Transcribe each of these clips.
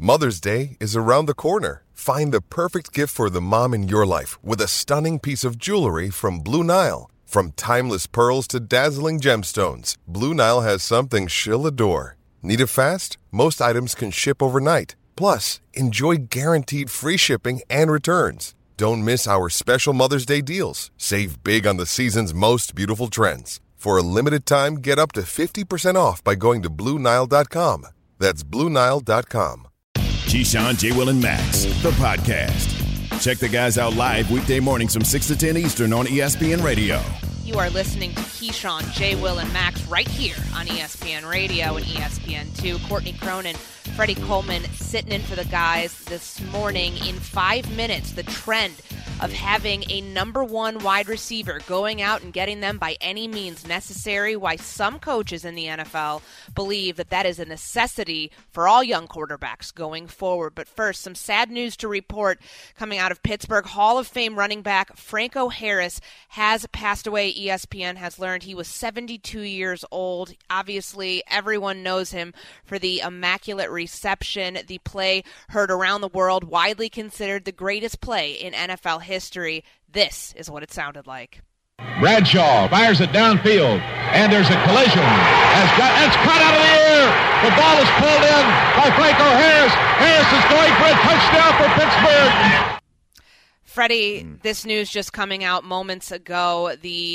Mother's Day is around the corner. Find the perfect gift for the mom in your life with a stunning piece of jewelry from Blue Nile. From timeless pearls to dazzling gemstones, Blue Nile has something she'll adore. Need it fast? Most items can ship overnight. Plus, enjoy guaranteed free shipping and returns. Don't miss our special Mother's Day deals. Save big on the season's most beautiful trends. For a limited time, get up to 50% off by going to BlueNile.com. That's BlueNile.com. Keyshawn, J. Will, and Max, the podcast. Check the guys out live weekday mornings from 6 to 10 Eastern on ESPN Radio. You are listening to Keyshawn, J. Will, and Max right here on ESPN Radio and ESPN2. Courtney Cronin, Freddie Coleman sitting in for the guys this morning. In 5 minutes, the trend of having a number one wide receiver, going out and getting them by any means necessary, why some coaches in the NFL believe that that is a necessity for all young quarterbacks going forward. But first, some sad news to report coming out of Pittsburgh. Hall of Fame running back Franco Harris has passed away. ESPN has learned he was 72 years old. Obviously, everyone knows him for the Immaculate Reception, the play heard around the world, widely considered the greatest play in NFL history. This is what it sounded like. Bradshaw fires it downfield, and there's a collision. It's caught out of the air. The ball is pulled in by Franco Harris. Harris is going for a touchdown for Pittsburgh. Freddie, this news just coming out moments ago.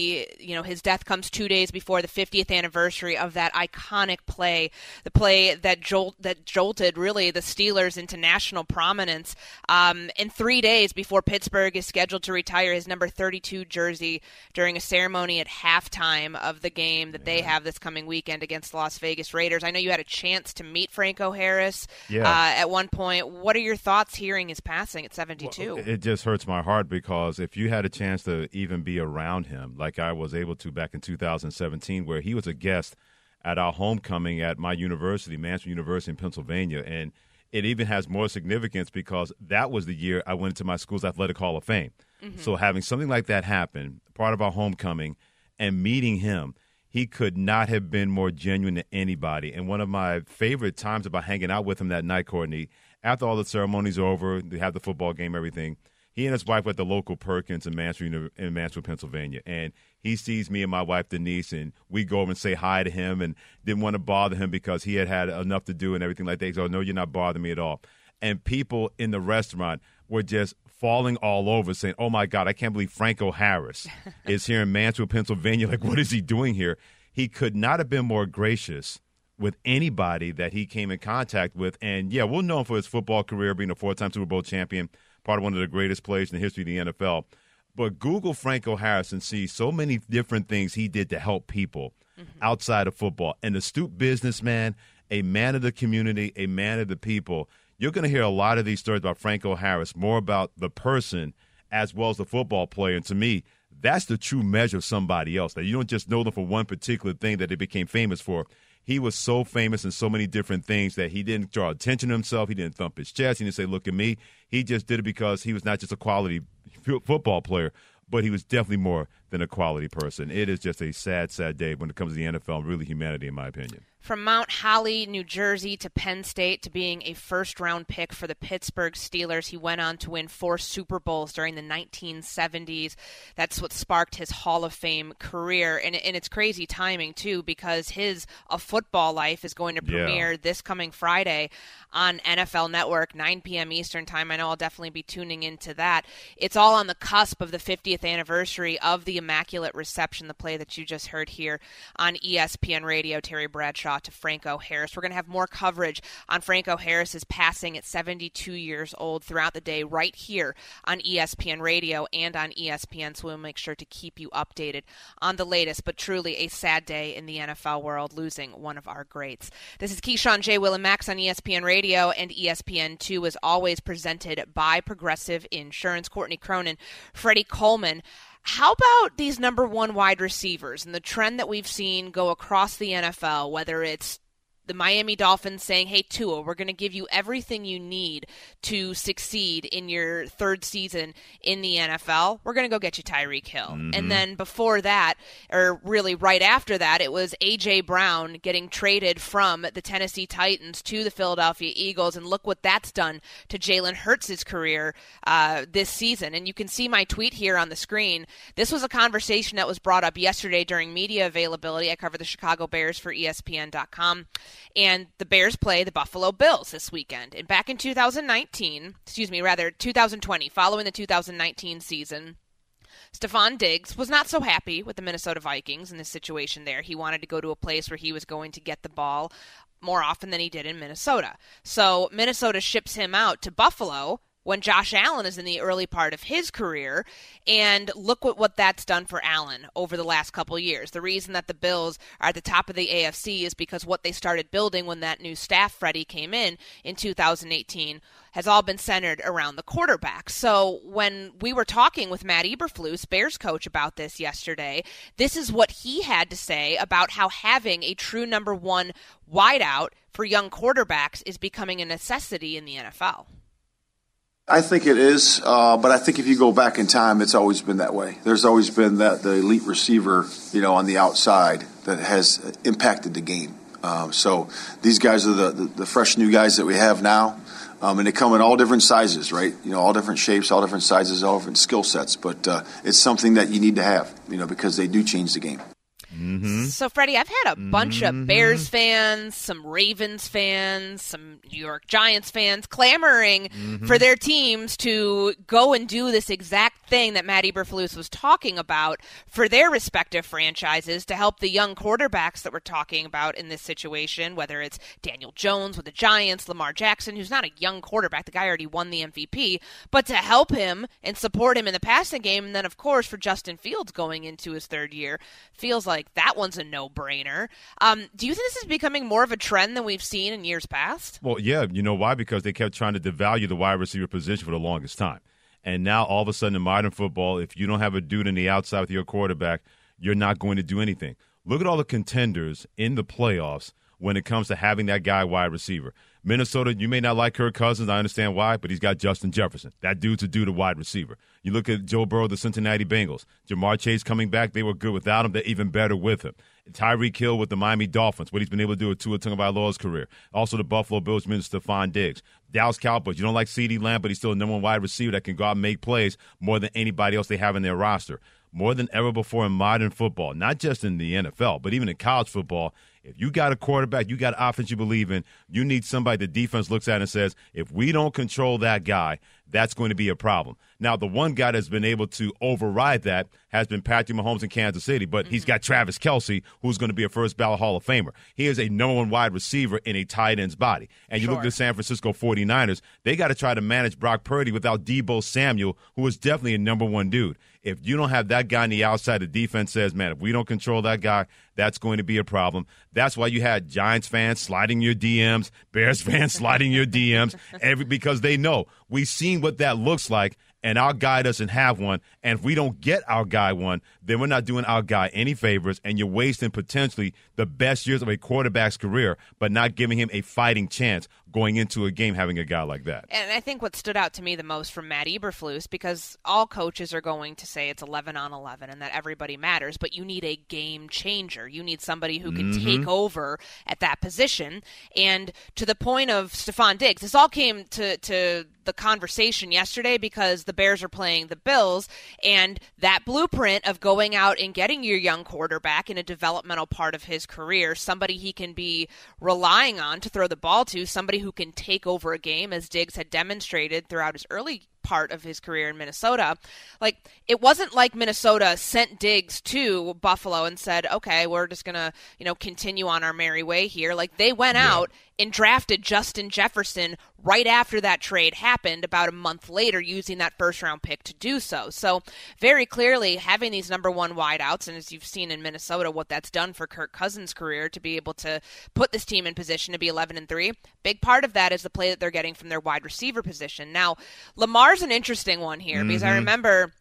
His death comes 2 days before the 50th anniversary of that iconic play, the play that jolted really the Steelers into national prominence. And 3 days before Pittsburgh is scheduled to retire his number 32 jersey during a ceremony at halftime of the game that they have this coming weekend against the Las Vegas Raiders. I know you had a chance to meet Franco Harris at one point. What are your thoughts hearing his passing at 72? Well, it just hurts my heart because if you had a chance to even be around him like I was able to back in 2017, where he was a guest at our homecoming at my university, Mansfield University in Pennsylvania, and it even has more significance because that was the year I went into my school's Athletic Hall of Fame. Mm-hmm. So having something like that happen, part of our homecoming, and meeting him, he could not have been more genuine to anybody. And one of my favorite times about hanging out with him that night, Courtney, after all the ceremonies are over, they have the football game, everything, he and his wife were at the local Perkins in Mansfield, Pennsylvania, and he sees me and my wife, Denise, and we go over and say hi to him and didn't want to bother him because he had enough to do and everything like that. He goes, "No, you're not bothering me at all." And people in the restaurant were just falling all over saying, "Oh, my God, I can't believe Franco Harris is here in Mansfield, Pennsylvania. Like, what is he doing here?" He could not have been more gracious with anybody that he came in contact with. And, yeah, we'll know him for his football career, being a 4-time Super Bowl champion, part of one of the greatest plays in the history of the NFL. But Google Franco Harris and see so many different things he did to help people outside of football. An astute businessman, a man of the community, a man of the people. You're going to hear a lot of these stories about Franco Harris, more about the person as well as the football player. And to me, that's the true measure of somebody else. That you don't just know them for one particular thing that they became famous for. He was so famous in so many different things that he didn't draw attention to himself. He didn't thump his chest. He didn't say, "Look at me." He just did it because he was not just a quality football player, but he was definitely more than a quality person. It is just a sad, sad day when it comes to the NFL and really humanity, in my opinion. From Mount Holly, New Jersey to Penn State to being a first-round pick for the Pittsburgh Steelers, he went on to win 4 Super Bowls during the 1970s. That's what sparked his Hall of Fame career. And it's crazy timing, too, because his A Football Life is going to premiere this coming Friday on NFL Network, 9 p.m. Eastern Time. I know I'll definitely be tuning into that. It's all on the cusp of the 50th anniversary of the Immaculate Reception, the play that you just heard here on ESPN Radio. Terry Bradshaw to Franco Harris. We're going to have more coverage on Franco Harris's passing at 72 years old throughout the day right here on ESPN Radio and on ESPN, so we'll make sure to keep you updated on the latest, but truly a sad day in the NFL world, losing one of our greats. This is Keyshawn, J. Will, and Max on ESPN Radio, and ESPN2 is always presented by Progressive Insurance. Courtney Cronin, Freddie Coleman. How about these number one wide receivers and the trend that we've seen go across the NFL, whether it's the Miami Dolphins saying, hey, Tua, we're going to give you everything you need to succeed in your third season in the NFL. We're going to go get you Tyreek Hill. Mm-hmm. And then before that, or really right after that, it was A.J. Brown getting traded from the Tennessee Titans to the Philadelphia Eagles. And look what that's done to Jalen Hurts' career this season. And you can see my tweet here on the screen. This was a conversation that was brought up yesterday during media availability. I cover the Chicago Bears for ESPN.com. And the Bears play the Buffalo Bills this weekend. And back in 2020, following the 2019 season, Stephon Diggs was not so happy with the Minnesota Vikings in this situation there. He wanted to go to a place where he was going to get the ball more often than he did in Minnesota. So Minnesota ships him out to Buffalo when Josh Allen is in the early part of his career. And look what that's done for Allen over the last couple years. The reason that the Bills are at the top of the AFC is because what they started building when that new staff, Freddie, came in 2018, has all been centered around the quarterback. So when we were talking with Matt Eberflus, Bears coach, about this yesterday, this is what he had to say about how having a true number one wideout for young quarterbacks is becoming a necessity in the NFL. I think it is, but I think if you go back in time, it's always been that way. There's always been the elite receiver, on the outside that has impacted the game. So these guys are the fresh new guys that we have now, and they come in all different sizes, right? All different shapes, all different sizes, all different skill sets. But it's something that you need to have, because they do change the game. Mm-hmm. So, Freddie, I've had a bunch of Bears fans, some Ravens fans, some New York Giants fans clamoring for their teams to go and do this exact thing that Matt Eberflus was talking about for their respective franchises to help the young quarterbacks that we're talking about in this situation, whether it's Daniel Jones with the Giants, Lamar Jackson, who's not a young quarterback. The guy already won the MVP, but to help him and support him in the passing game. And then, of course, for Justin Fields going into his third year, feels like that one's a no-brainer. Do you think this is becoming more of a trend than we've seen in years past? Well, yeah. You know why? Because they kept trying to devalue the wide receiver position for the longest time. And now, all of a sudden, in modern football, if you don't have a dude on the outside with your quarterback, you're not going to do anything. Look at all the contenders in the playoffs when it comes to having that guy wide receiver. Minnesota, you may not like Kirk Cousins. I understand why, but he's got Justin Jefferson. That dude's a dude, a wide receiver. You look at Joe Burrow, the Cincinnati Bengals. Jamar Chase coming back. They were good without him. They're even better with him. Tyreek Hill with the Miami Dolphins, what he's been able to do with Tua Tagovailoa's career. Also the Buffalo Bills, Stephon Diggs. Dallas Cowboys, you don't like CeeDee Lamb, but he's still a number one wide receiver that can go out and make plays more than anybody else they have in their roster. More than ever before in modern football, not just in the NFL, but even in college football, if you got a quarterback, you got an offense you believe in, you need somebody the defense looks at and says, if we don't control that guy, that's going to be a problem. Now, the one guy that's been able to override that has been Patrick Mahomes in Kansas City, but he's got Travis Kelce, who's going to be a first-ballot Hall of Famer. He is a number one wide receiver in a tight end's body. And you look at the San Francisco 49ers, they got to try to manage Brock Purdy without Deebo Samuel, who is definitely a number one dude. If you don't have that guy on the outside, the defense says, man, if we don't control that guy, that's going to be a problem. That's why you had Giants fans sliding your DMs, Bears fans sliding your DMs, because they know we've seen what that looks like, and our guy doesn't have one. And if we don't get our guy one, then we're not doing our guy any favors, and you're wasting potentially the best years of a quarterback's career, but not giving him a fighting chance going into a game having a guy like that. And I think what stood out to me the most from Matt Eberflus, because all coaches are going to say it's 11 on 11 and that everybody matters, but you need a game changer. You need somebody who can take over at that position. And to the point of Stephon Diggs, this all came to the conversation yesterday because the Bears are playing the Bills, and that blueprint of going out and getting your young quarterback in a developmental part of his career, somebody he can be relying on to throw the ball to, somebody who can take over a game, as Diggs had demonstrated throughout his early part of his career in Minnesota. Like, it wasn't like Minnesota sent Diggs to Buffalo and said, okay, we're just going to, continue on our merry way here. Like, they went out and drafted Justin Jefferson right after that trade happened, about a month later, using that first-round pick to do so. So very clearly, having these number one wideouts, and as you've seen in Minnesota, what that's done for Kirk Cousins' career to be able to put this team in position to be 11-3, big part of that is the play that they're getting from their wide receiver position. Now, Lamar's an interesting one here because I remember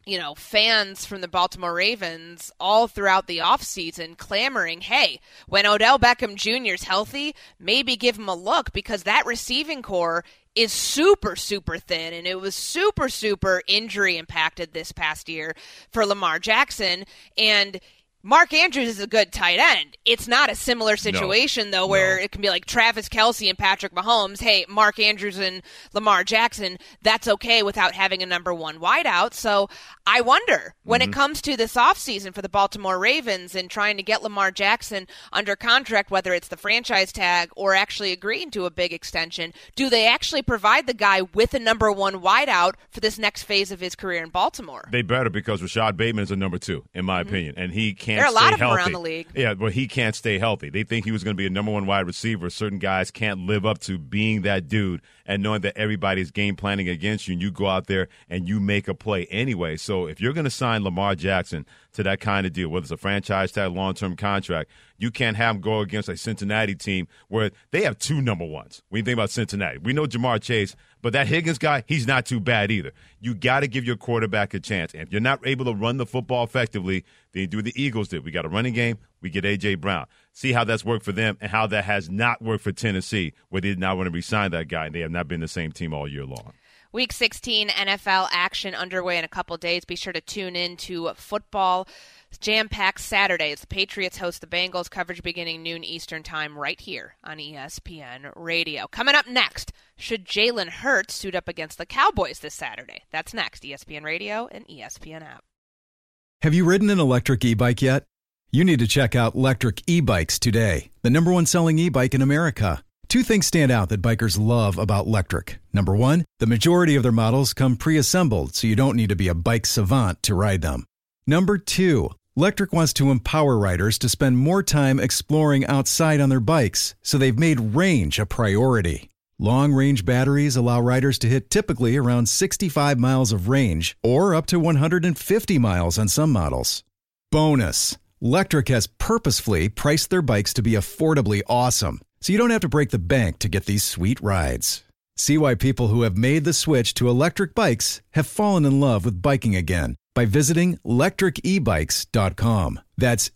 fans from the Baltimore Ravens all throughout the offseason clamoring, hey, when Odell Beckham Jr. is healthy, maybe give him a look, because that receiving core is super, super thin, and it was super, super injury impacted this past year for Lamar Jackson. And Mark Andrews is a good tight end. It's not a similar situation, though, where it can be like Travis Kelce and Patrick Mahomes. Hey, Mark Andrews and Lamar Jackson, that's okay without having a number one wideout. So I wonder, when it comes to this offseason for the Baltimore Ravens and trying to get Lamar Jackson under contract, whether it's the franchise tag or actually agreeing to a big extension, do they actually provide the guy with a number one wideout for this next phase of his career in Baltimore? They better, because Rashad Bateman is a number 2, in my opinion, and he can't. There are a lot of them healthy. around the league. Yeah, but he can't stay healthy. They think he was going to be a number one wide receiver. Certain guys can't live up to being that dude and knowing that everybody's game planning against you, and you go out there and you make a play anyway. So if you're going to sign Lamar Jackson to that kind of deal, whether it's a franchise tag, long-term contract, you can't have him go against a Cincinnati team where they have 2 number ones. When you think about Cincinnati, we know Jamar Chase, but that Higgins guy, he's not too bad either. You got to give your quarterback a chance. And if you're not able to run the football effectively, then you do what the Eagles did. We got a running game. We get A.J. Brown. See how that's worked for them and how that has not worked for Tennessee, where they did not want to re-sign that guy, and they have not been the same team all year long. Week 16 NFL action underway in a couple days. Be sure to tune in to football. Jam-packed Saturday as the Patriots host the Bengals. Coverage beginning noon Eastern time right here on ESPN Radio. Coming up next, should Jalen Hurts suit up against the Cowboys this Saturday? That's next. ESPN Radio and ESPN app. Have you ridden an electric e-bike yet? You need to check out Lectric E-Bikes today, the #1 selling e-bike in America. 2 things stand out that bikers love about Lectric. Number 1, the majority of their models come pre-assembled, so you don't need to be a bike savant to ride them. Number 2, Lectric wants to empower riders to spend more time exploring outside on their bikes, so they've made range a priority. Long-range batteries allow riders to hit typically around 65 miles of range, or up to 150 miles on some models. Bonus, Lectric has purposefully priced their bikes to be affordably awesome, so you don't have to break the bank to get these sweet rides. See why people who have made the switch to electric bikes have fallen in love with biking again by visiting lectricebikes.com. That's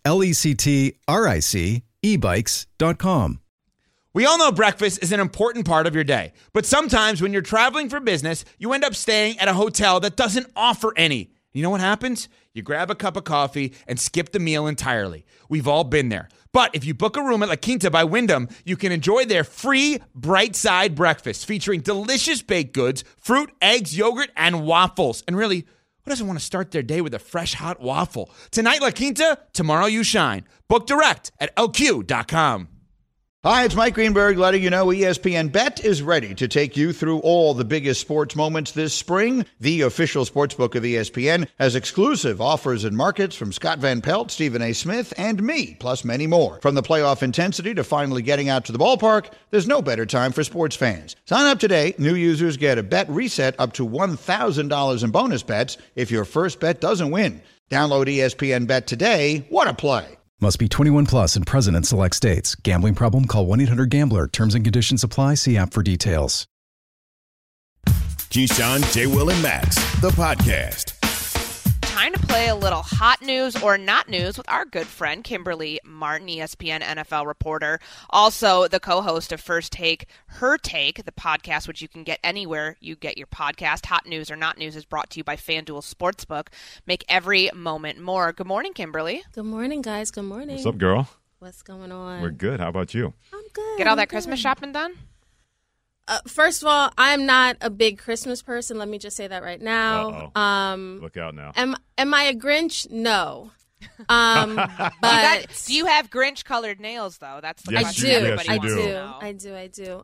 LECTRIC ebikes.com. We all know breakfast is an important part of your day, but sometimes when you're traveling for business, you end up staying at a hotel that doesn't offer any. You know what happens? You grab a cup of coffee and skip the meal entirely. We've all been there. But if you book a room at La Quinta by Wyndham, you can enjoy their free Bright Side breakfast featuring delicious baked goods, fruit, eggs, yogurt, and waffles. And really, who doesn't want to start their day with a fresh hot waffle? Tonight, La Quinta, tomorrow you shine. Book direct at LQ.com. Hi, it's Mike Greenberg letting you know ESPN Bet is ready to take you through all the biggest sports moments this spring. The official sportsbook of ESPN has exclusive offers and markets from Scott Van Pelt, Stephen A. Smith, and me, plus many more. From the playoff intensity to finally getting out to the ballpark, there's no better time for sports fans. Sign up today. New users get a bet reset up to $1,000 in bonus bets if your first bet doesn't win. Download ESPN Bet today. What a play. Must be 21 plus and present in select states. Gambling problem? Call 1-800-GAMBLER. Terms and conditions apply. See app for details. Keyshawn, J. Will, and Max, the podcast. Time to play a little hot news or not news with our good friend Kimberly Martin, ESPN NFL reporter, also the co-host of First Take, Her Take, the podcast which you can get anywhere you get your podcast. Hot news or not news is brought to you by FanDuel Sportsbook. Make every moment more. Good morning, Kimberly. Good morning, guys. Good morning. What's up, girl? What's going on? We're good. How about you? I'm good. Get all that Christmas shopping done? First of all, I'm not a big Christmas person. Let me just say that right now. Look out now. Am I a Grinch? No. But do you have Grinch-colored nails, though? That's the Yes, question everybody I wants to know. I do.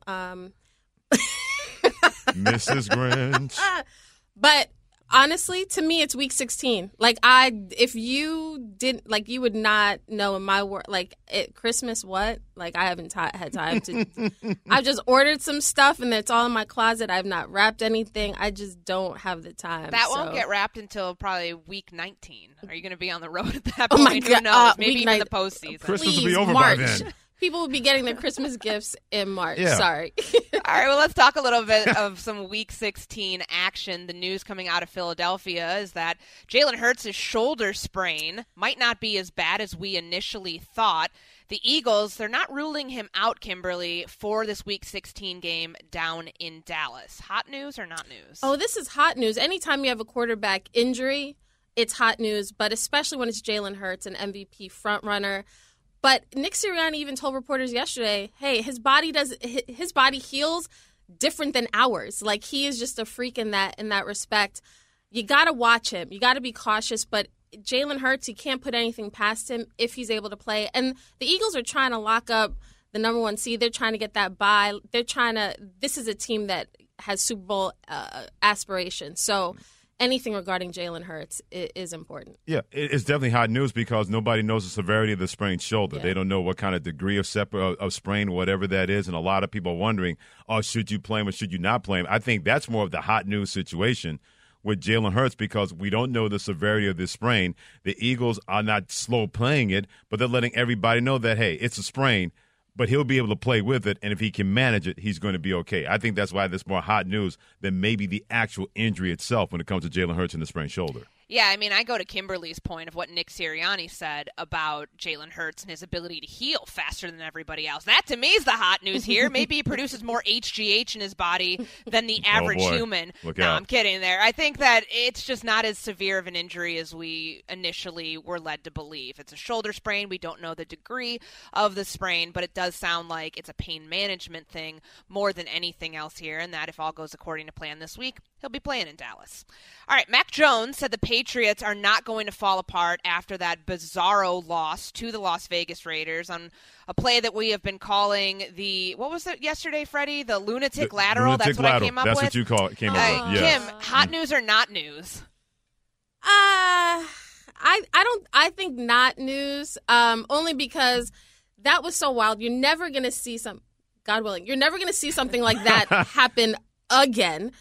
Mrs. Grinch. But honestly, to me, it's week 16. If you didn't, you would not know in my world, Christmas, what? I haven't had time to, I've just ordered some stuff and it's all in my closet. I've not wrapped anything. I just don't have the time. That won't get wrapped until probably week 19. Are you going to be on the road at that Oh point? my God. Who knows? Maybe Week even the postseason. Christmas Please, will be over March. by then. People will be getting their Christmas gifts in March. Yeah. Sorry. All right, well, let's talk a little bit of some Week 16 action. The news coming out of Philadelphia is that Jalen Hurts' shoulder sprain might not be as bad as we initially thought. The Eagles, they're not ruling him out, Kimberly, for this Week 16 game down in Dallas. Hot news or not news? Oh, this is hot news. Anytime you have a quarterback injury, it's hot news, but especially when it's Jalen Hurts, an MVP frontrunner. But Nick Sirianni even told reporters yesterday, hey, his body heals different than ours. Like, he is just a freak in that respect. You got to watch him. You got to be cautious, but Jalen Hurts, you can't put anything past him if he's able to play. And the Eagles are trying to lock up the number 1 seed. They're trying to get that bye. This is a team that has Super Bowl aspirations. So anything regarding Jalen Hurts is important. Yeah, it's definitely hot news because nobody knows the severity of the sprained shoulder. Yeah. They don't know what kind of degree of sprain, whatever that is, and a lot of people are wondering, should you play him or should you not play him? I think that's more of the hot news situation with Jalen Hurts because we don't know the severity of this sprain. The Eagles are not slow playing it, but they're letting everybody know that, hey, it's a sprain, but he'll be able to play with it, and if he can manage it, he's going to be okay. I think that's why there's more hot news than maybe the actual injury itself when it comes to Jalen Hurts and the sprained shoulder. Yeah, I mean, I go to Kimberly's point of what Nick Sirianni said about Jalen Hurts and his ability to heal faster than everybody else. That, to me, is the hot news here. Maybe he produces more HGH in his body than the average human. Look no, out. I'm kidding there. I think that it's just not as severe of an injury as we initially were led to believe. It's a shoulder sprain. We don't know the degree of the sprain, but it does sound like it's a pain management thing more than anything else here, and that if all goes according to plan this week, he'll be playing in Dallas. All right, Mac Jones said the Patriots are not going to fall apart after that bizarro loss to the Las Vegas Raiders on a play that we have been calling what was it yesterday, Freddie? The lunatic lateral? Lunatic That's what lateral. I came up That's with? That's what you came up with, yes. Kim, hot news or not news? I think not news, only because that was so wild. You're never going to see God willing, you're never going to see something like that happen again.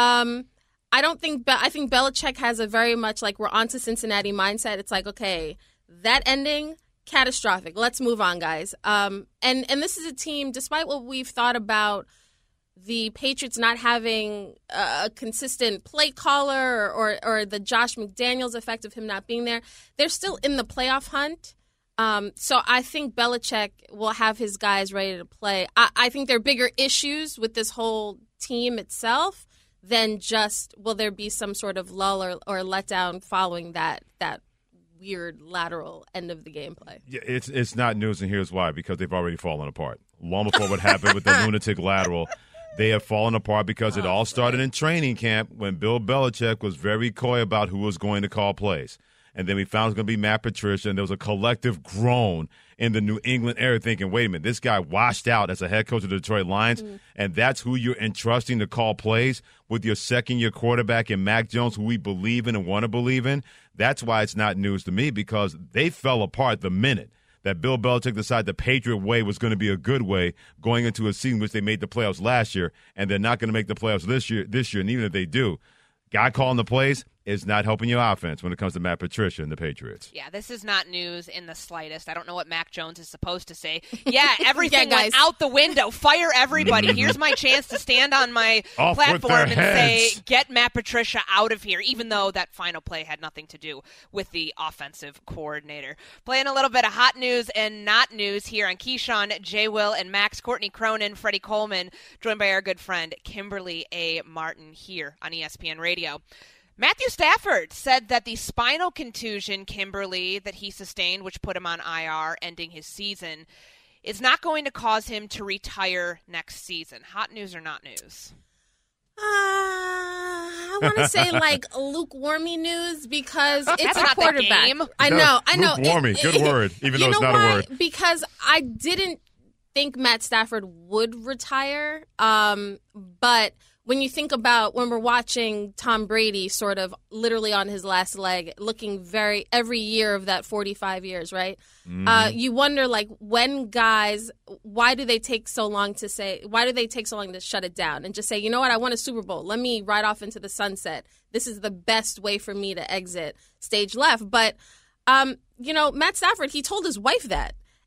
I think Belichick has a very much like we're on to Cincinnati mindset. It's like, okay, that ending, catastrophic. Let's move on, guys. And this is a team, despite what we've thought about the Patriots not having a consistent play caller or the Josh McDaniels effect of him not being there, they're still in the playoff hunt. So I think Belichick will have his guys ready to play. I think there are bigger issues with this whole team itself than just will there be some sort of lull or letdown following that weird lateral end of the gameplay. Yeah, it's not news, and here's why, because they've already fallen apart. Long before what happened with the lunatic lateral, they have fallen apart because it all started in training camp when Bill Belichick was very coy about who was going to call plays. And then we found it was going to be Matt Patricia, and there was a collective groan in the New England area thinking, wait a minute, this guy washed out as a head coach of the Detroit Lions, and that's who you're entrusting to call plays with your second-year quarterback in Mac Jones, who we believe in and want to believe in. That's why it's not news to me, because they fell apart the minute that Bill Belichick decided the Patriot way was going to be a good way going into a season which they made the playoffs last year, and they're not going to make the playoffs this year, and even if they do, guy calling the plays is not helping your offense when it comes to Matt Patricia and the Patriots. Yeah, this is not news in the slightest. I don't know what Mac Jones is supposed to say. Yeah, everything went out the window. Fire everybody. Here's my chance to stand on my platform and say, get Matt Patricia out of here, even though that final play had nothing to do with the offensive coordinator. Playing a little bit of hot news and not news here on Keyshawn, J. Will, and Max. Courtney Cronin, Freddie Coleman, joined by our good friend Kimberly A. Martin here on ESPN Radio. Matthew Stafford said that the spinal contusion, Kimberly, that he sustained, which put him on IR, ending his season, is not going to cause him to retire next season. Hot news or not news? I want to say like lukewarmy news because it's That's a quarterback. I know. Lukewarmy, good word, even though it's not a word. Because I didn't think Matt Stafford would retire, but when you think about when we're watching Tom Brady sort of literally on his last leg, looking every year of that 45 years, right? Mm-hmm. You wonder, like, when guys, why do they take so long to shut it down and just say, you know what, I won a Super Bowl. Let me ride off into the sunset. This is the best way for me to exit stage left. But, Matt Stafford, he told his wife that.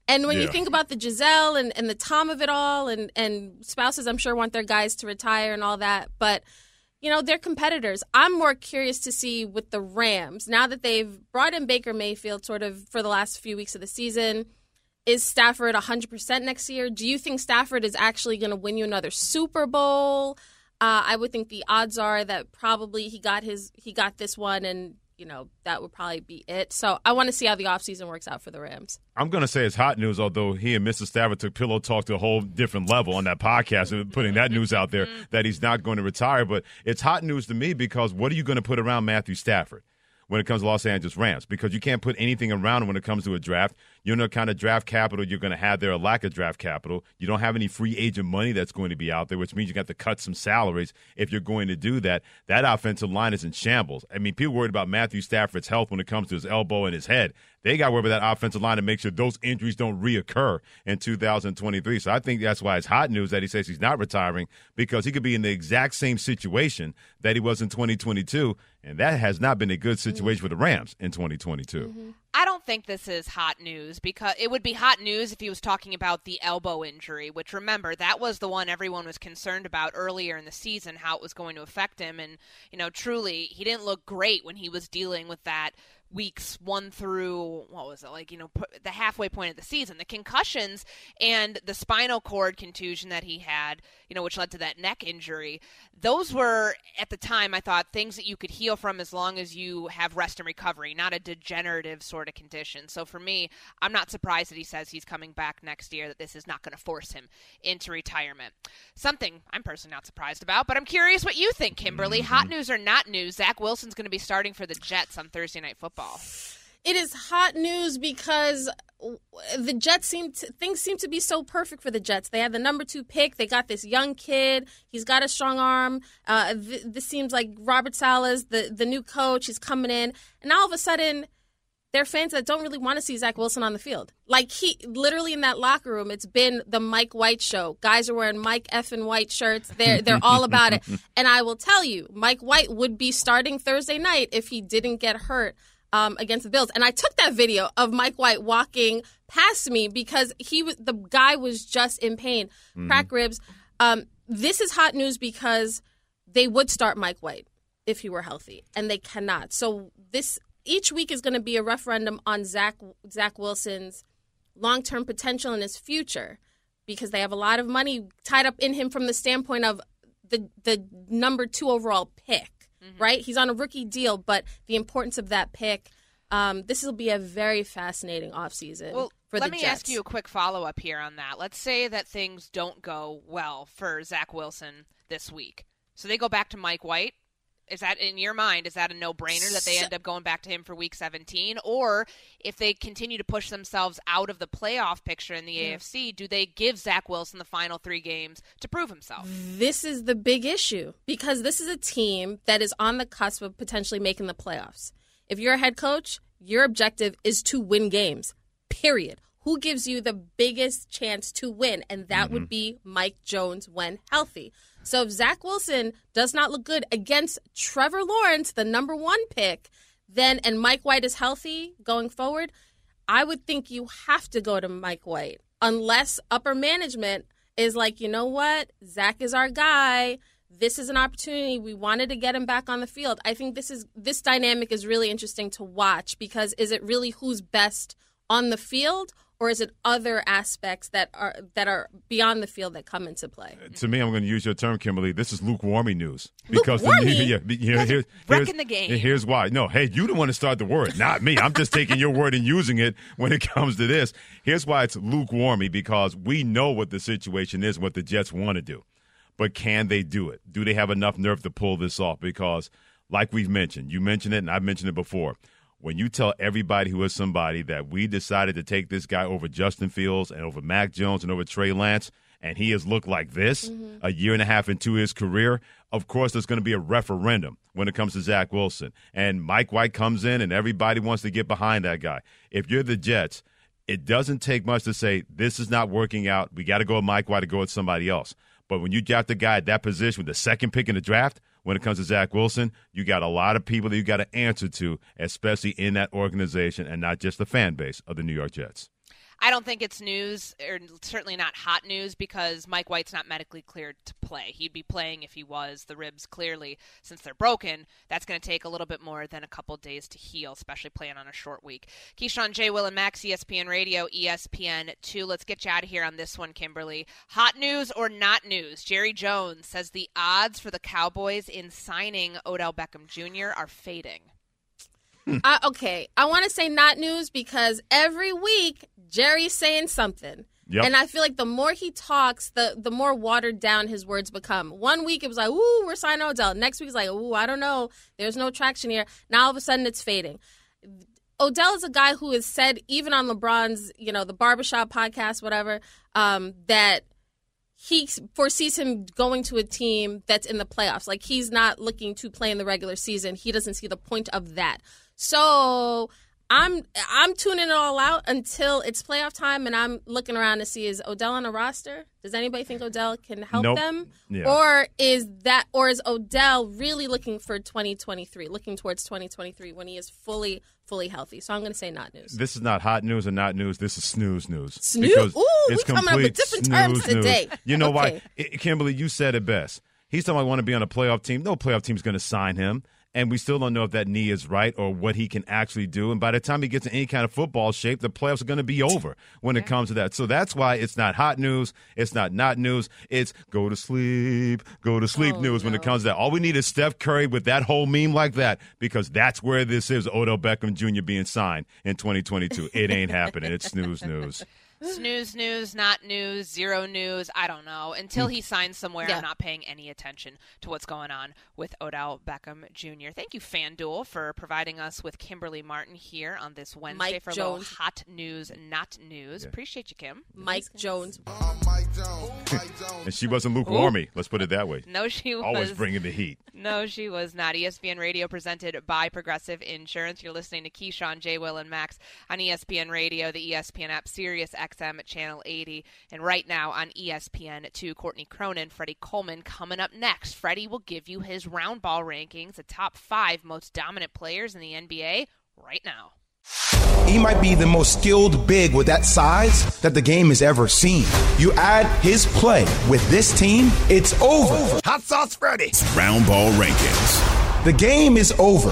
And when you think about the Giselle and the Tom of it all, and spouses, I'm sure, want their guys to retire and all that, but they're competitors. I'm more curious to see with the Rams, now that they've brought in Baker Mayfield sort of for the last few weeks of the season, is Stafford 100% next year? Do you think Stafford is actually going to win you another Super Bowl? I would think the odds are that probably he got this one, and that would probably be it. So I want to see how the offseason works out for the Rams. I'm going to say it's hot news, although he and Mr. Stafford took pillow talk to a whole different level on that podcast and putting that news out there that he's not going to retire. But it's hot news to me because what are you going to put around Matthew Stafford when it comes to Los Angeles Rams? Because you can't put anything around him when it comes to a draft. You know what kind of draft capital you're going to have there, a lack of draft capital. You don't have any free agent money that's going to be out there, which means you got to cut some salaries if you're going to do that. That offensive line is in shambles. I mean, people worried about Matthew Stafford's health when it comes to his elbow and his head. They got to worry about that offensive line to make sure those injuries don't reoccur in 2023. So I think that's why it's hot news that he says he's not retiring, because he could be in the exact same situation that he was in 2022, and that has not been a good situation for the Rams in 2022. I don't think this is hot news, because it would be hot news if he was talking about the elbow injury, which, remember, that was the one everyone was concerned about earlier in the season, how it was going to affect him. And, truly, he didn't look great when he was dealing with that weeks 1 through, the halfway point of the season. The concussions and the spinal cord contusion that he had, which led to that neck injury, those were, at the time, I thought, things that you could heal from as long as you have rest and recovery, not a degenerative sort of condition. So for me, I'm not surprised that he says he's coming back next year, that this is not going to force him into retirement. Something I'm personally not surprised about, but I'm curious what you think, Kimberly. Hot news or not news, Zach Wilson's going to be starting for the Jets on Thursday Night Football. It is hot news because the Jets things seem to be so perfect for the Jets. They had the number 2 pick. They got this young kid. He's got a strong arm. This seems like Robert Saleh's the new coach. He's coming in. And now all of a sudden, there are fans that don't really want to see Zach Wilson on the field. Like, he literally in that locker room, it's been the Mike White show. Guys are wearing Mike effing White shirts. They're all about it. And I will tell you, Mike White would be starting Thursday night if he didn't get hurt against the Bills. And I took that video of Mike White walking past me because the guy was just in pain, cracked ribs. This is hot news because they would start Mike White if he were healthy, and they cannot. So each week is going to be a referendum on Zach Wilson's long-term potential and his future, because they have a lot of money tied up in him from the standpoint of the number 2 overall pick. Right? He's on a rookie deal, but the importance of that pick, this will be a very fascinating offseason for the Jets. Let me ask you a quick follow-up here on that. Let's say that things don't go well for Zach Wilson this week. So they go back to Mike White. Is that, in your mind, is that a no-brainer that they end up going back to him for Week 17? Or if they continue to push themselves out of the playoff picture in the AFC, do they give Zach Wilson the final 3 games to prove himself? This is the big issue, because this is a team that is on the cusp of potentially making the playoffs. If you're a head coach, your objective is to win games, period. Who gives you the biggest chance to win? And that would be Mike Jones when healthy. So if Zach Wilson does not look good against Trevor Lawrence, the number 1 pick, and Mike White is healthy going forward, I would think you have to go to Mike White, unless upper management is like, you know what, Zach is our guy. This is an opportunity. We wanted to get him back on the field. I think this dynamic is really interesting to watch, because is it really who's best on the field, or is it other aspects that are beyond the field that come into play? To me, I'm going to use your term, Kimberly. This is lukewarmy news. Because here's wrecking the game. Here's why. No, hey, you don't want to start the word, not me. I'm just taking your word and using it when it comes to this. Here's why it's lukewarmy, because we know what the situation is, what the Jets want to do. But can they do it? Do they have enough nerve to pull this off? Because, like we've mentioned, you mentioned it and I've mentioned it before, when you tell everybody who is somebody that we decided to take this guy over Justin Fields and over Mac Jones and over Trey Lance, and he has looked like this a year and a half into his career, of course there's going to be a referendum when it comes to Zach Wilson. And Mike White comes in and everybody wants to get behind that guy. If you're the Jets, it doesn't take much to say, this is not working out. We got to go with Mike White to go with somebody else. But when you draft the guy at that position with the 2nd pick in the draft, when it comes to Zach Wilson, you got a lot of people that you got to answer to, especially in that organization and not just the fan base of the New York Jets. I don't think it's news, or certainly not hot news, because Mike White's not medically cleared to play. He'd be playing if he was. The ribs, clearly, since they're broken, that's going to take a little bit more than a couple days to heal, especially playing on a short week. Keyshawn, J. Will, and Max, ESPN Radio, ESPN2. Let's get you out of here on this one, Kimberly. Hot news or not news? Jerry Jones says the odds for the Cowboys in signing Odell Beckham Jr. are fading. Okay, I want to say not news because every week Jerry's saying something. Yep. And I feel like the more he talks, the more watered down his words become. One week it was like, ooh, we're signing Odell. Next week it's like, ooh, I don't know. There's no traction here. Now all of a sudden it's fading. Odell is a guy who has said, even on LeBron's, the Barbershop podcast, whatever, that he foresees him going to a team that's in the playoffs. Like, he's not looking to play in the regular season. He doesn't see the point of that. So I'm tuning it all out until it's playoff time, and I'm looking around to see, is Odell on a roster? Does anybody think Odell can help them? Yeah. Or is Odell really looking for 2023, looking towards 2023 when he is fully healthy? So I'm going to say not news. This is not hot news or not news. This is snooze news. Snooze? Ooh, it's we're coming up with different terms today. You know okay. why? Kimberly, you said it best. He's talking about want to be on a playoff team. No playoff team's going to sign him. And we still don't know if that knee is right or what he can actually do. And by the time he gets in any kind of football shape, the playoffs are going to be over when it comes to that. So that's why it's not hot news. It's not news. It's go to sleep news when it comes to that. All we need is Steph Curry with that whole meme like that, because that's where this is, Odell Beckham Jr. being signed in 2022. It ain't happening. It's snooze news. Snooze news, not news, zero news, I don't know. Until he signs somewhere, I'm not paying any attention to what's going on with Odell Beckham Jr. Thank you, FanDuel, for providing us with Kimberly Martin here on this Wednesday Mike for Jones. a little hot news, not news. Yeah. Appreciate you, Kim. Mike Jones. And she wasn't lukewarm. Let's put it that way. No, she was. Always bringing the heat. No, she was not. ESPN Radio presented by Progressive Insurance. You're listening to Keyshawn, J. Will, and Max on ESPN Radio, the ESPN app, Sirius XM at Channel 80. And right now on ESPN2, Courtney Cronin, Freddie Coleman coming up next. Freddie will give you his round ball rankings, the top 5 most dominant players in the NBA right now. He might be the most skilled big with that size that the game has ever seen. You add his play with this team, it's over. Hot Sauce Freddie. Round ball rankings. The game is over.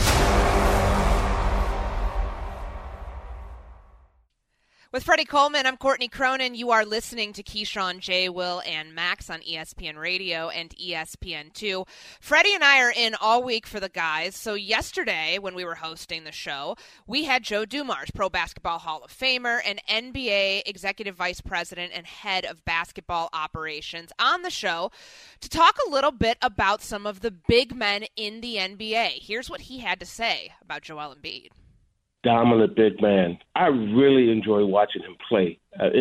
With Freddie Coleman, I'm Courtney Cronin. You are listening to Keyshawn, J. Will, and Max on ESPN Radio and ESPN2. Freddie and I are in all week for the guys. So yesterday, when we were hosting the show, we had Joe Dumars, Pro Basketball Hall of Famer and NBA Executive Vice President and Head of Basketball Operations, on the show to talk a little bit about some of the big men in the NBA. Here's what he had to say about Joel Embiid. Dominant big man. I really enjoy watching him play.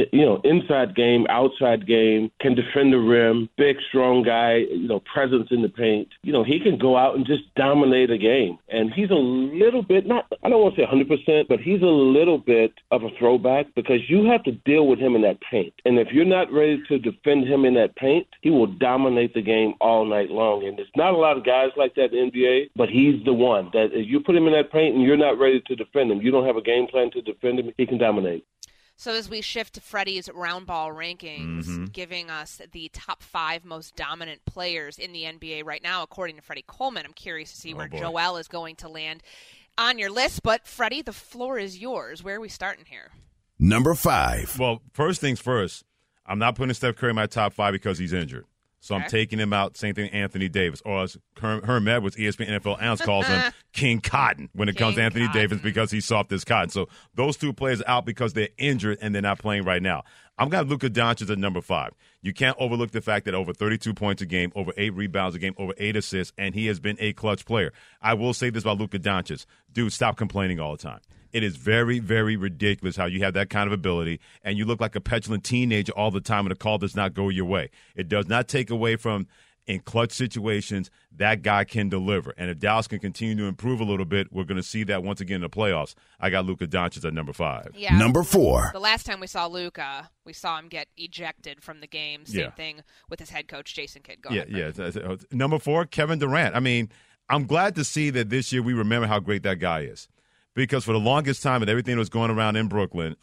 Inside game, outside game, can defend the rim, big, strong guy, presence in the paint. He can go out and just dominate a game. And he's a little bit, I don't want to say 100%, but he's a little bit of a throwback because you have to deal with him in that paint. And if you're not ready to defend him in that paint, he will dominate the game all night long. And there's not a lot of guys like that in the NBA, but he's the one that if you put him in that paint and you're not ready to defend him, you don't have a game plan to defend him, he can dominate. So as we shift to Freddie's round ball rankings, giving us the top 5 most dominant players in the NBA right now, according to Freddie Coleman, I'm curious to see where Joel is going to land on your list. But, Freddie, the floor is yours. Where are we starting here? Number 5. Well, first things first, I'm not putting Steph Curry in my top 5 because he's injured. So I'm taking him out. Same thing, Anthony Davis. Or as Herm Edwards, ESPN NFL analyst, calls him King Cotton when it comes to Anthony Davis because he's soft as cotton. So those two players are out because they're injured and they're not playing right now. I've got Luka Doncic at number 5. You can't overlook the fact that over 32 points a game, over 8 rebounds a game, over 8 assists, and he has been a clutch player. I will say this about Luka Doncic. Dude, stop complaining all the time. It is very, very ridiculous how you have that kind of ability and you look like a petulant teenager all the time and the call does not go your way. It does not take away from, in clutch situations, that guy can deliver. And if Dallas can continue to improve a little bit, we're going to see that once again in the playoffs. I got Luka Doncic at number 5. Yeah. Number 4. The last time we saw Luka, we saw him get ejected from the game. Same thing with his head coach, Jason Kidd. Go ahead. Number 4, Kevin Durant. I mean, I'm glad to see that this year we remember how great that guy is. Because for the longest time and everything that was going on in Brooklyn,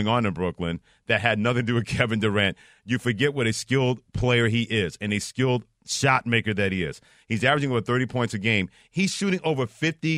that had nothing to do with Kevin Durant, you forget what a skilled player he is and a skilled shot maker that he is. He's averaging over 30 points a game. He's shooting over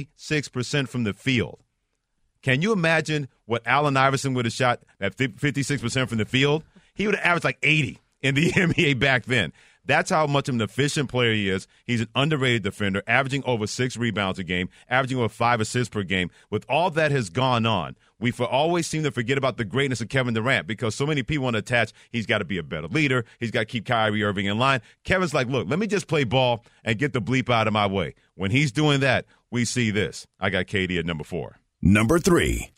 56% from the field. Can you imagine what Allen Iverson would have shot at 56% from the field? He would have averaged like 80 in the NBA back then. That's how much of an efficient player he is. He's an underrated defender, averaging over 6 rebounds a game, averaging over 5 assists per game. With all that has gone on, we always seem to forget about the greatness of Kevin Durant because so many people want to attach he's got to be a better leader. He's got to keep Kyrie Irving in line. Kevin's like, look, let me just play ball and get the bleep out of my way. When he's doing that, we see this. I got KD at number 4. Number 3.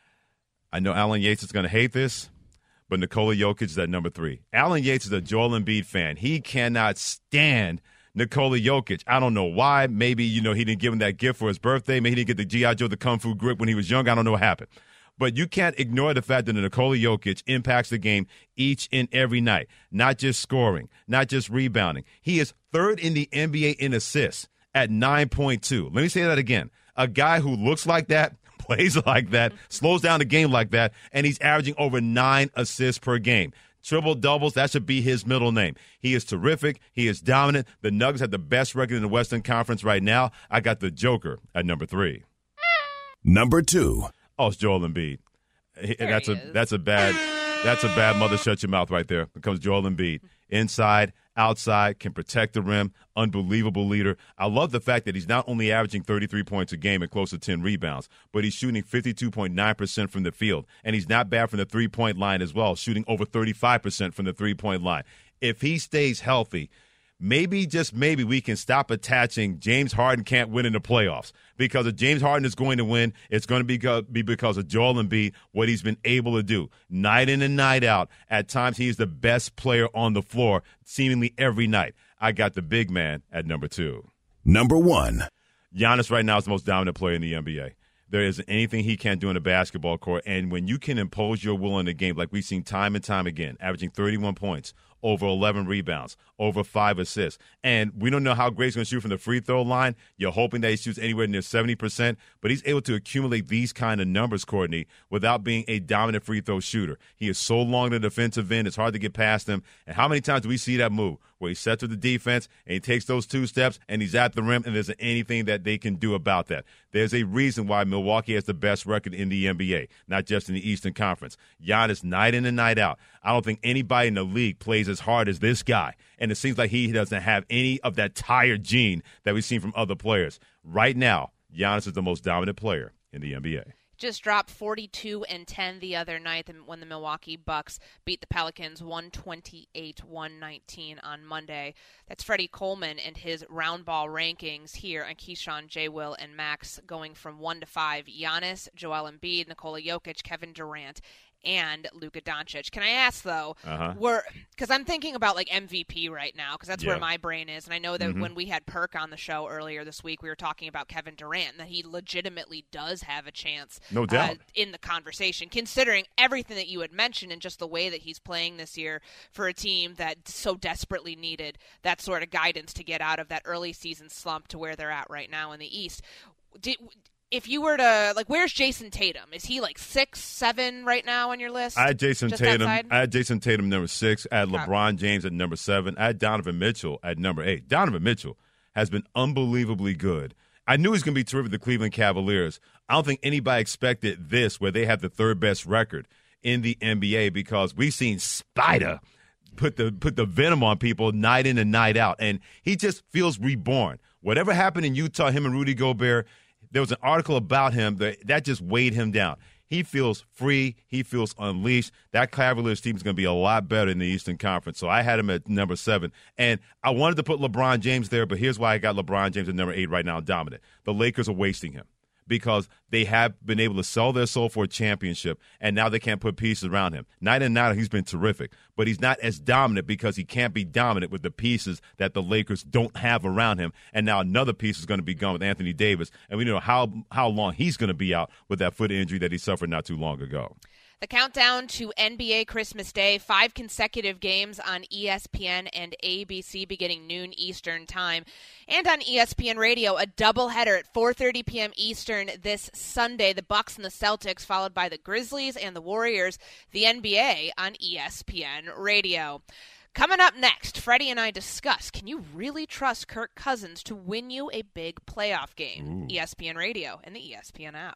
I know Alan Yates is going to hate this, but Nikola Jokic is at number 3. Alan Yates is a Joel Embiid fan. He cannot stand Nikola Jokic. I don't know why. Maybe, he didn't give him that gift for his birthday. Maybe he didn't get the G.I. Joe, the Kung Fu grip when he was young. I don't know what happened. But you can't ignore the fact that Nikola Jokic impacts the game each and every night, not just scoring, not just rebounding. He is 3rd in the NBA in assists at 9.2. Let me say that again. A guy who looks like that, plays like that, slows down the game like that, and he's averaging over 9 assists per game. Triple doubles, that should be his middle name. He is terrific. He is dominant. The Nuggets have the best record in the Western Conference right now. I got the Joker at number 3. Number 2. Oh, it's Joel Embiid. That's a bad mother shut your mouth right there. It comes Joel Embiid. Inside, outside, can protect the rim, unbelievable leader. I love the fact that he's not only averaging 33 points a game and close to 10 rebounds, but he's shooting 52.9% from the field. And he's not bad from the three-point line as well, shooting over 35% from the three-point line. If he stays healthy, maybe, just maybe, we can stop attaching James Harden can't win in the playoffs. Because if James Harden is going to win, it's going to be because of Joel Embiid, what he's been able to do. Night in and night out, at times he is the best player on the floor, seemingly every night. I got the big man at number 2. Number 1. Giannis right now is the most dominant player in the NBA. There isn't anything he can't do in a basketball court. And when you can impose your will in the game, like we've seen time and time again, averaging 31 points, over 11 rebounds, over 5 assists. And we don't know how great he's going to shoot from the free throw line. You're hoping that he shoots anywhere near 70%, but he's able to accumulate these kind of numbers, Courtney, without being a dominant free throw shooter. He is so long in the defensive end, it's hard to get past him. And how many times do we see that move where he sets with the defense and he takes those 2 steps and he's at the rim and there's anything that they can do about that? There's a reason why Milwaukee has the best record in the NBA, not just in the Eastern Conference. Giannis, night in and night out. I don't think anybody in the league plays as hard as this guy. And it seems like he doesn't have any of that tired gene that we've seen from other players. Right now, Giannis is the most dominant player in the NBA. Just dropped 42-10 the other night when the Milwaukee Bucks beat the Pelicans 128-119 on Monday. That's Freddie Coleman and his round ball rankings here on Keyshawn, J. Will, and Max going from 1 to 5. Giannis, Joel Embiid, Nikola Jokic, Kevin Durant, and Luka Doncic. Can I ask, though, because I'm thinking about like MVP right now, because that's where my brain is. And I know that when we had Perk on the show earlier this week, we were talking about Kevin Durant, and that he legitimately does have a chance no doubt. In the conversation, considering everything that you had mentioned and just the way that he's playing this year for a team that so desperately needed that sort of guidance to get out of that early season slump to where they're at right now in the East. If you were to, where's Jason Tatum? Is he 6, 7 right now on your list? I had Jason Tatum. Outside? I had Jason Tatum number 6. I had LeBron James at number 7. I had Donovan Mitchell at number 8. Donovan Mitchell has been unbelievably good. I knew he was going to be terrific, the Cleveland Cavaliers. I don't think anybody expected this, where they have the 3rd best record in the NBA, because we've seen Spider put the venom on people night in and night out, and he just feels reborn. Whatever happened in Utah, him and Rudy Gobert, there was an article about him that just weighed him down. He feels free. He feels unleashed. That Cavaliers team is going to be a lot better in the Eastern Conference. So I had him at number 7. And I wanted to put LeBron James there, but here's why I got LeBron James at number 8 right now, dominant. The Lakers are wasting him because they have been able to sell their soul for a championship, and now they can't put pieces around him. Night in, night out, he's been terrific, but he's not as dominant because he can't be dominant with the pieces that the Lakers don't have around him. And now another piece is going to be gone with Anthony Davis, and we know how long he's going to be out with that foot injury that he suffered not too long ago. The countdown to NBA Christmas Day, 5 consecutive games on ESPN and ABC beginning noon Eastern time. And on ESPN Radio, a doubleheader at 4:30 p.m. Eastern this Sunday. The Bucks and the Celtics, followed by the Grizzlies and the Warriors. The NBA on ESPN Radio. Coming up next, Freddie and I discuss, can you really trust Kirk Cousins to win you a big playoff game? ESPN Radio and the ESPN app.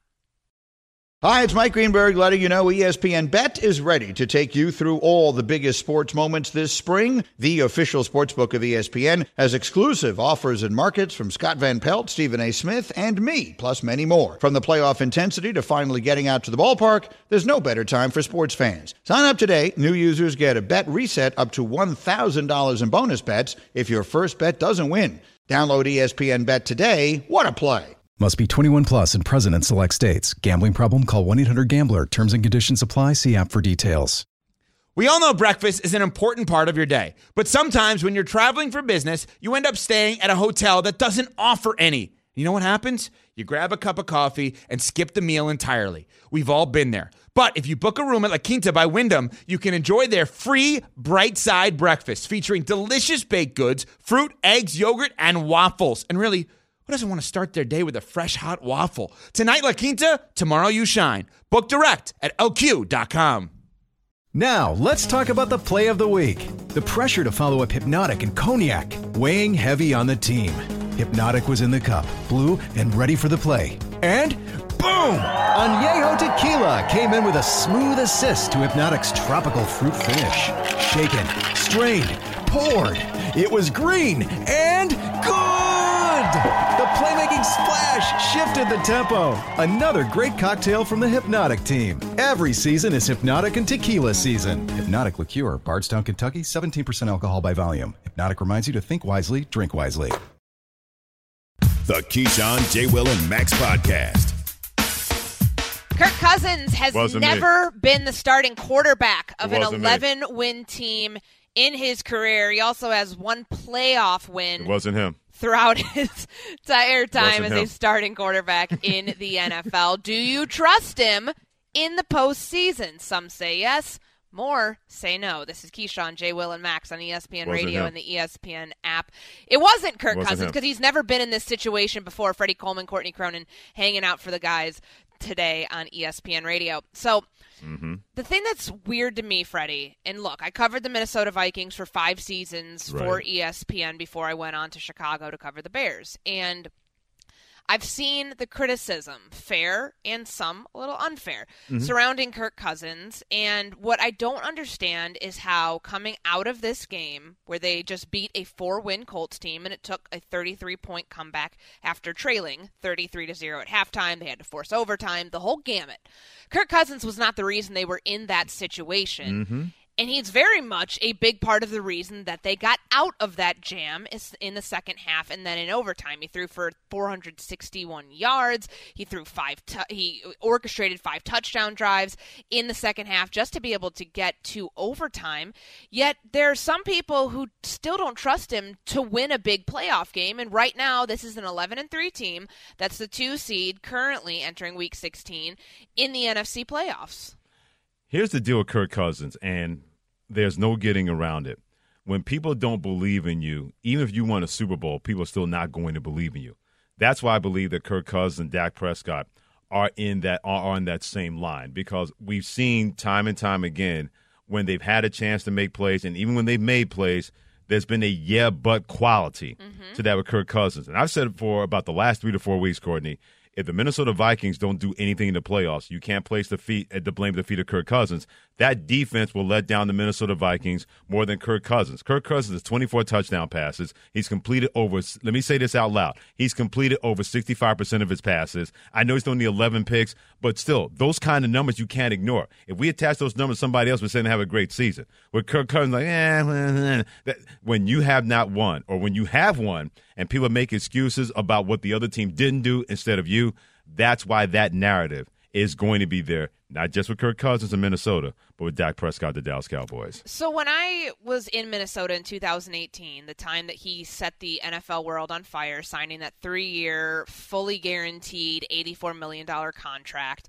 Hi, it's Mike Greenberg letting you know ESPN Bet is ready to take you through all the biggest sports moments this spring. The official sportsbook of ESPN has exclusive offers and markets from Scott Van Pelt, Stephen A. Smith, and me, plus many more. From the playoff intensity to finally getting out to the ballpark, there's no better time for sports fans. Sign up today. New users get a bet reset up to $1,000 in bonus bets if your first bet doesn't win. Download ESPN Bet today. What a play. Must be 21 plus and present in select states. Gambling problem? Call 1-800-GAMBLER. Terms and conditions apply. See app for details. We all know breakfast is an important part of your day. But sometimes when you're traveling for business, you end up staying at a hotel that doesn't offer any. You know what happens? You grab a cup of coffee and skip the meal entirely. We've all been there. But if you book a room at La Quinta by Wyndham, you can enjoy their free Bright Side breakfast featuring delicious baked goods, fruit, eggs, yogurt, and waffles. And really, who doesn't want to start their day with a fresh, hot waffle? Tonight, La Quinta, tomorrow you shine. Book direct at LQ.com. Now, let's talk about the play of the week. The pressure to follow up Hypnotic and Cognac, weighing heavy on the team. Hypnotic was in the cup, blue, and ready for the play. And boom! Añejo Tequila came in with a smooth assist to Hypnotic's tropical fruit finish. Shaken, strained, poured. It was green and good! The playmaking splash shifted the tempo. Another great cocktail from the Hypnotic team. Every season is Hypnotic and Tequila season. Hypnotic Liqueur, Bardstown, Kentucky, 17% alcohol by volume. Hypnotic reminds you to think wisely, drink wisely. The Keyshawn, J. Will, and Max podcast. Kirk Cousins has never been the starting quarterback of an 11-win team in his career. He also has one playoff win. It wasn't him. Throughout his entire time as a starting quarterback in the NFL. Do you trust him in the postseason? Some say yes. More say no. This is Keyshawn, J. Will, and Max on ESPN Radio and the ESPN app. It wasn't Kirk Cousins because he's never been in this situation before. Freddie Coleman, Courtney Cronin hanging out for the guys today on ESPN Radio. So the thing that's weird to me, Freddie, and look, I covered the Minnesota Vikings for 5 seasons for ESPN before I went on to Chicago to cover the Bears. And I've seen the criticism, fair and some a little unfair, surrounding Kirk Cousins. And what I don't understand is how coming out of this game where they just beat a 4-win Colts team and it took a 33-point comeback after trailing 33-0 at halftime. They had to force overtime, the whole gamut. Kirk Cousins was not the reason they were in that situation. And he's very much a big part of the reason that they got out of that jam is in the second half and then in overtime. He threw for 461 yards. He threw he orchestrated 5 touchdown drives in the second half just to be able to get to overtime. Yet there are some people who still don't trust him to win a big playoff game. And right now, this is an 11-3 team. That's the 2 seed currently entering Week 16 in the NFC playoffs. Here's the deal with Kirk Cousins, and there's no getting around it. When people don't believe in you, even if you won a Super Bowl, people are still not going to believe in you. That's why I believe that Kirk Cousins and Dak Prescott are on that same line, because we've seen time and time again when they've had a chance to make plays, and even when they've made plays, there's been a but quality to that with Kirk Cousins. And I've said it for about the last 3 to 4 weeks, Courtney. If the Minnesota Vikings don't do anything in the playoffs, you can't place the blame the feet of Kirk Cousins. That defense will let down the Minnesota Vikings more than Kirk Cousins. Kirk Cousins has 24 touchdown passes. He's completed over, let me say this out loud, he's completed over 65% of his passes. I know he's only 11 picks, but still, those kind of numbers you can't ignore. If we attach those numbers to somebody else, we're saying they have a great season. With Kirk Cousins, when you have not won, or when you have won, and people make excuses about what the other team didn't do instead of you, that's why that narrative is going to be there, not just with Kirk Cousins in Minnesota, but with Dak Prescott, the Dallas Cowboys. So when I was in Minnesota in 2018, the time that he set the NFL world on fire, signing that 3-year, fully guaranteed $84 million contract,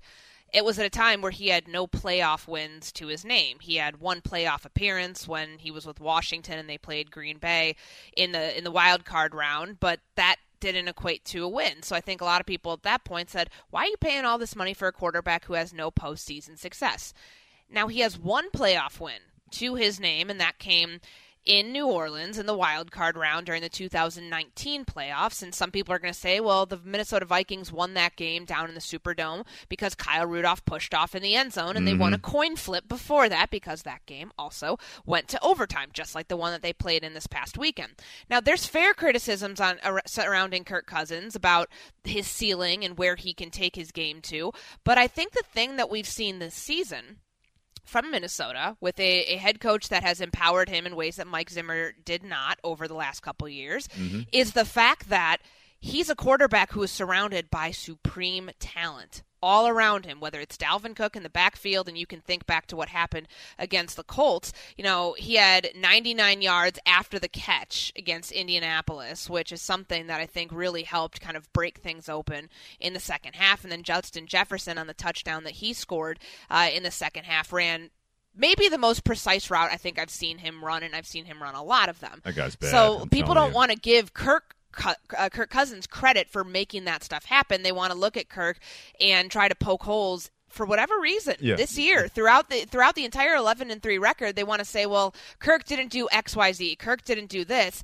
it was at a time where he had no playoff wins to his name. He had one playoff appearance when he was with Washington and they played Green Bay in the wild card round, but that didn't equate to a win. So I think a lot of people at that point said, why are you paying all this money for a quarterback who has no postseason success? Now he has one playoff win to his name, and that came in New Orleans in the wild card round during the 2019 playoffs. And some people are going to say, well, the Minnesota Vikings won that game down in the Superdome because Kyle Rudolph pushed off in the end zone, and they won a coin flip before that because that game also went to overtime, just like the one that they played in this past weekend. Now, there's fair criticisms surrounding Kirk Cousins about his ceiling and where he can take his game to, but I think the thing that we've seen this season from Minnesota, with a head coach that has empowered him in ways that Mike Zimmer did not over the last couple years, is the fact that he's a quarterback who is surrounded by supreme talent all around him, whether it's Dalvin Cook in the backfield, and you can think back to what happened against the Colts. You know, he had 99 yards after the catch against Indianapolis, which is something that I think really helped kind of break things open in the second half. And then Justin Jefferson on the touchdown that he scored in the second half ran maybe the most precise route I think I've seen him run, and I've seen him run a lot of them. That guy's bad. So people don't want to give Kirk Cousins credit for making that stuff happen. They want to look at Kirk and try to poke holes for whatever reason this year throughout the entire 11-3 record. They want to say, well, Kirk didn't do XYZ. Kirk didn't do this.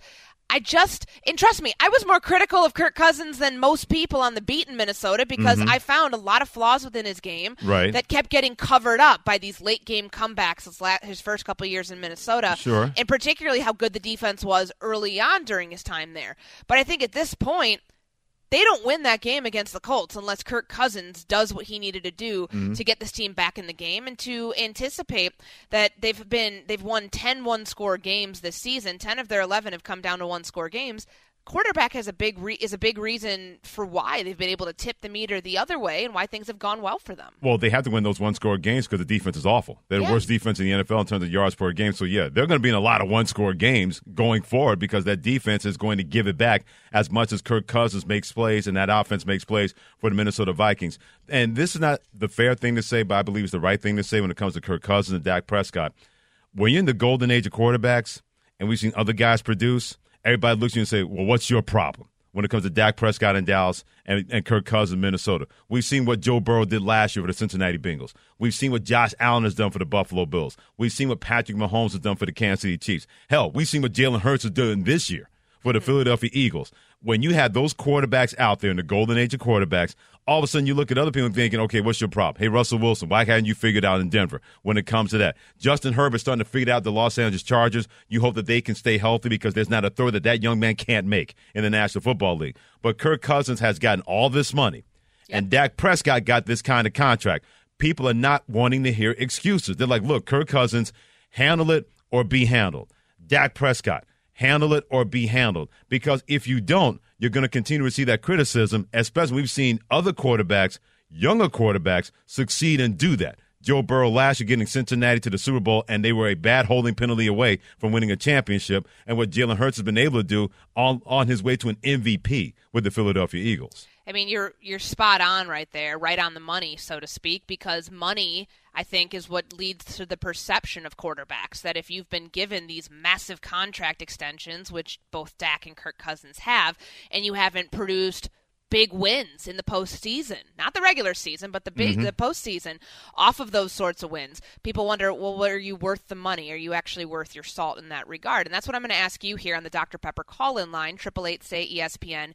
And trust me, I was more critical of Kirk Cousins than most people on the beat in Minnesota because I found a lot of flaws within his game that kept getting covered up by these late game comebacks his first couple of years in Minnesota. Sure. And particularly how good the defense was early on during his time there. But I think at this point, they don't win that game against the Colts unless Kirk Cousins does what he needed to do to get this team back in the game, and to anticipate that they've won 10 one-score games this season. 10 of their 11 have come down to one-score games. Quarterback is a big reason for why they've been able to tip the meter the other way and why things have gone well for them. Well, they have to win those one-score games because the defense is awful. They're the worst defense in the NFL in terms of yards per game. So, they're going to be in a lot of one-score games going forward because that defense is going to give it back as much as Kirk Cousins makes plays and that offense makes plays for the Minnesota Vikings. And this is not the fair thing to say, but I believe it's the right thing to say when it comes to Kirk Cousins and Dak Prescott. When you're in the golden age of quarterbacks and we've seen other guys produce, everybody looks at you and say, well, what's your problem when it comes to Dak Prescott in Dallas and Kirk Cousins in Minnesota? We've seen what Joe Burrow did last year for the Cincinnati Bengals. We've seen what Josh Allen has done for the Buffalo Bills. We've seen what Patrick Mahomes has done for the Kansas City Chiefs. Hell, we've seen what Jalen Hurts is doing this year for the Philadelphia Eagles. When you have those quarterbacks out there in the golden age of quarterbacks, all of a sudden you look at other people thinking, okay, what's your problem? Hey, Russell Wilson, why hadn't you figured out in Denver when it comes to that? Justin Herbert's starting to figure out the Los Angeles Chargers. You hope that they can stay healthy because there's not a throw that young man can't make in the National Football League. But Kirk Cousins has gotten all this money, and Dak Prescott got this kind of contract. People are not wanting to hear excuses. They're like, look, Kirk Cousins, handle it or be handled. Dak Prescott, handle it or be handled. Because if you don't, you're going to continue to see that criticism, especially we've seen other quarterbacks, younger quarterbacks, succeed and do that. Joe Burrow last year getting Cincinnati to the Super Bowl, and they were a bad holding penalty away from winning a championship, and what Jalen Hurts has been able to do on his way to an MVP with the Philadelphia Eagles. I mean, you're spot on right there, right on the money, so to speak, because money, I think, is what leads to the perception of quarterbacks, that if you've been given these massive contract extensions, which both Dak and Kirk Cousins have, and you haven't produced big wins in the postseason, not the regular season, but the postseason, off of those sorts of wins, people wonder, well, are you worth the money? Are you actually worth your salt in that regard? And that's what I'm going to ask you here on the Dr. Pepper call-in line, 888-SAY-ESPN,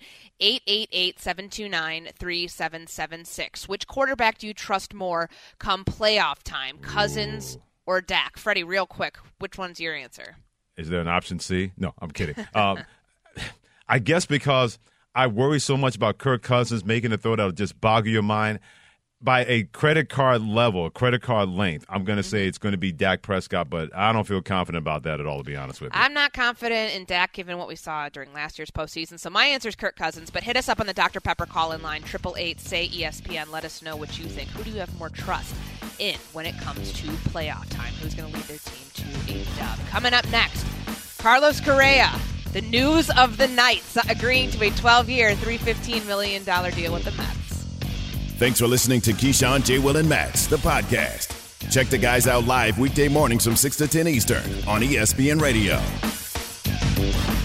888-729-3776. Which quarterback do you trust more come playoff time, Cousins or Dak? Freddie, real quick, which one's your answer? Is there an option C? No, I'm kidding. I guess because I worry so much about Kirk Cousins making a throw that will just boggle your mind. By a credit card level, a credit card length, I'm going to say it's going to be Dak Prescott, but I don't feel confident about that at all, to be honest with you. I'm not confident in Dak given what we saw during last year's postseason, so my answer is Kirk Cousins, but hit us up on the Dr. Pepper call-in line, 888-SAY-ESPN. Let us know what you think. Who do you have more trust in when it comes to playoff time? Who's going to lead their team to a dub? Coming up next, Carlos Correa. The news of the night, agreeing to a 12-year, $315 million deal with the Mets. Thanks for listening to Keyshawn, J. Will, and Max, the podcast. Check the guys out live weekday mornings from 6 to 10 Eastern on ESPN Radio.